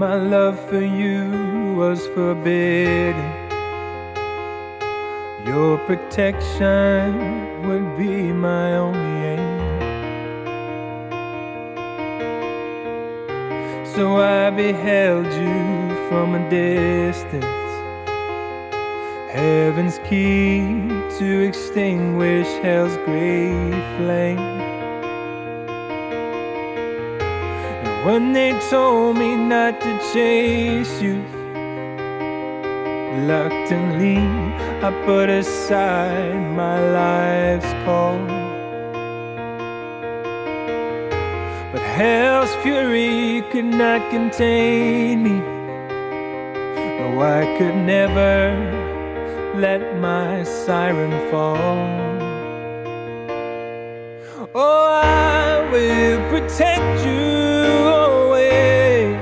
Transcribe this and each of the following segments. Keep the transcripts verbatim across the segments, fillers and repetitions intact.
my love for you was forbidden. Your protection would be my only aim. So I beheld you from a distance, heaven's key to extinguish hell's great flame. And when they told me not to chase you, reluctantly I put aside my life's call. But hell's fury could not contain me. No, I could never let my siren fall. Oh, I will protect you always.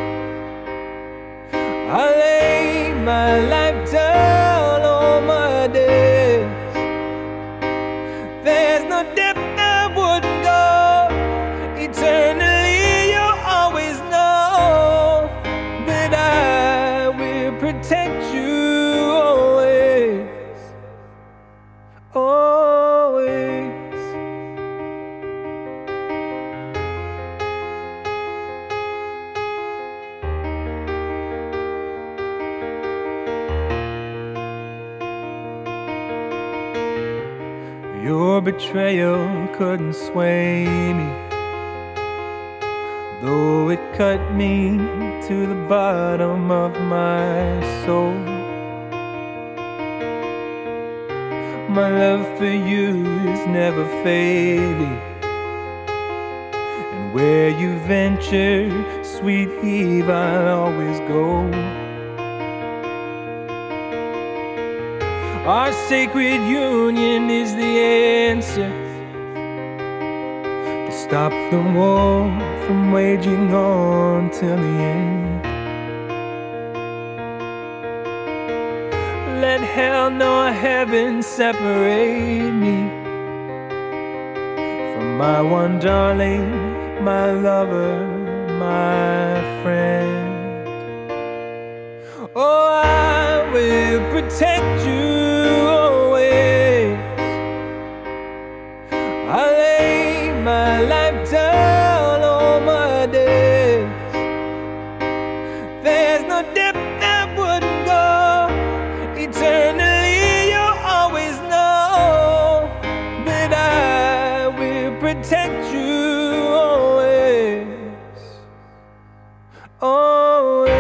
I'll lay my life down on my days. There's no depth I wouldn't go. Eternally you'll always know that I will protect you always, always. Your betrayal couldn't sway me, though it cut me to the bottom of my soul. My love for you is never fading, and where you venture, sweet Eve, I'll always go. Our sacred union is the answer to stop the war from waging on till the end. Let hell nor heaven separate me from my one darling, my lover, my friend. Oh, I will protect you always. I'll lay my life down on my days. There's no depth I wouldn't go. Eternally you'll always know that I will protect you always, always.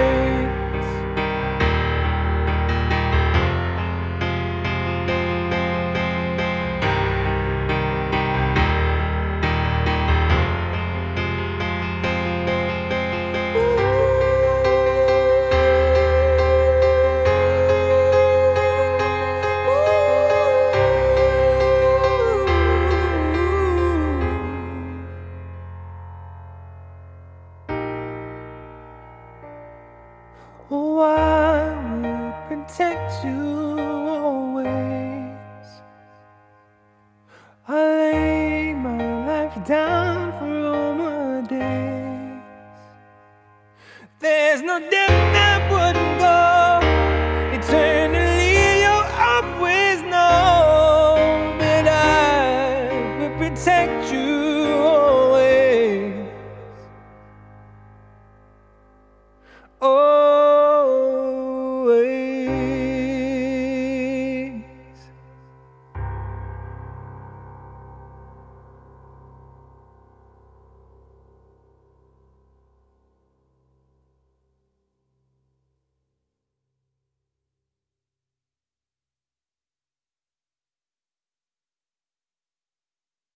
Oh, I will protect you always. I lay my life down for all my days. There's no depth